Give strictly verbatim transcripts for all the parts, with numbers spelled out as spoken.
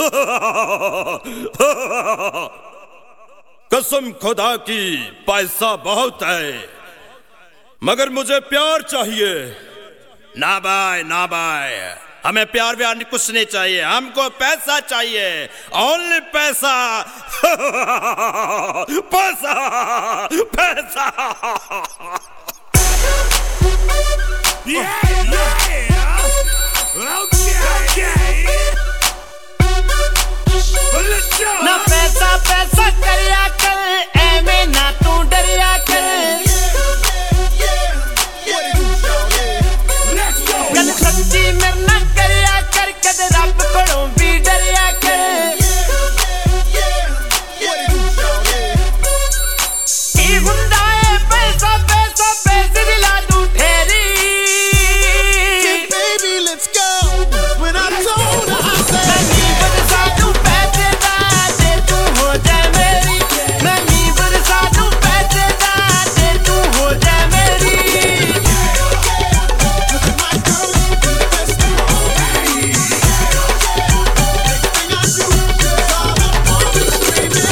कसम खुदा की पैसा बहुत है, मगर मुझे प्यार चाहिए। ना भाई ना भाई, हमें प्यार व्यार कुछ नहीं चाहिए, हमको पैसा चाहिए, ओनली पैसा। पैसा पैसा। Yeah, yeah. Okay, okay. Let's go. ना पैसा पैसा करिया कर, ऐਵੇਂ ना तू डरिया कर। कद सच्ची मेरे ना करिया कर, कद रब कोलों भी डरिया कर। की हुंदा है पैसा पैसा, पैसे दिला दूं ठेरी। Baby, let's go. When I told her, I said, मैं नी बरसा दूं पैसे दा, जे तू हो जाए मेरी। मैं नी बरसा दूं पैसे दा, जे तू हो जाए मेरी। my girl, you the best of all. Next thing I do is all up on the screaming.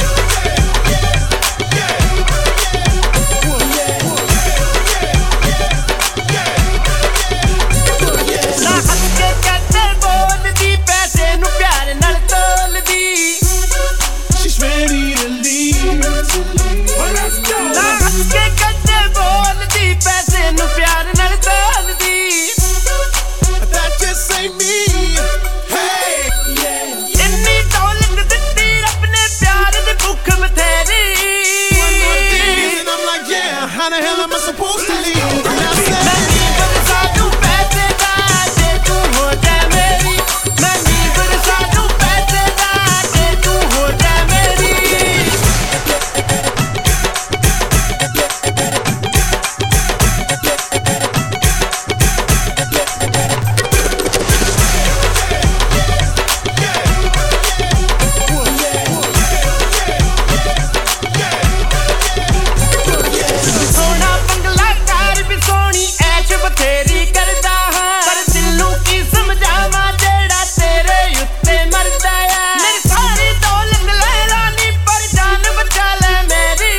ना हंस के कहते बोलदी, पैसे नू प्यार नाल तोलदी। She's ready to leave. Well, let's go. ना हंस के कहते बोलदी, पैसे नू प्यार नाल तोलदी। That just ain't me. Hey, yeah. इन्नी दौलत दित्ती रब ने, प्यार दी भुख बथेरी। One more thing, and I'm like, yeah. How the hell am I supposed to leave? And I said, मैं नी बरसा दूं पैसे दा, जे तू हो जाए मेरी। मैं नी बरसा दूं पैसे दा, जे तू हो जाए मेरी। सोना बंगला कार भी सोनी, ऐश बथेरी करदा हां। पर दिल नू की समझावां, जेड़ा तेरे उत्ते मरदा आ। मेरी सारी दौलत ले लानी, पर जान बचा ले मेरी।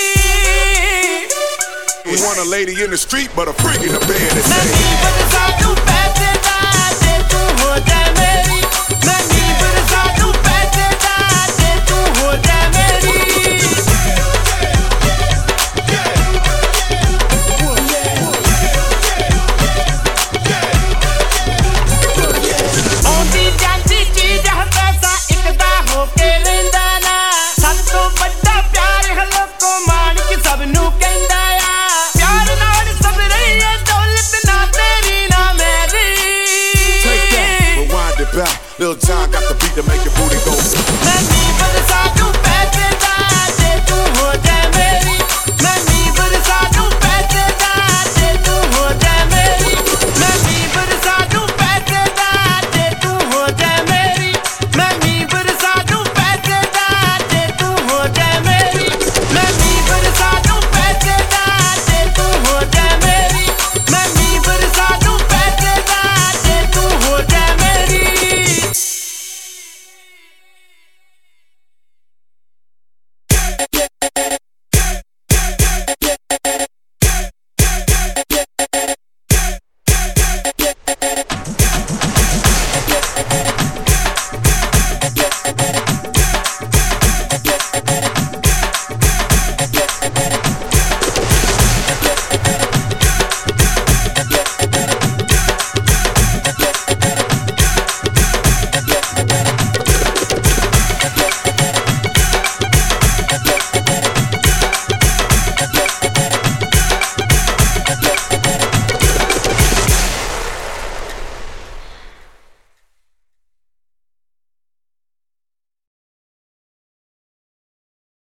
We want a lady in the street, but a freak in the bed. They मैं say. नी बरसा दूं पैसे दा, जे तू हो जाए मेरी। मैं नी बरसा दूं पैसे दा, जे तू हो जाए मेरी। आउंदी जांदी चीज है पैसा, इकदा होके रहिंदा ना। सब तो बड़ा प्यार है लोको, मान के सब नू कहंदा आ। प्यार नाल सब रही है दौलत, ना तेरी ना मेरी। Take that, rewind it back. Lil John got the beat to make your booty go. मैं नी बरसा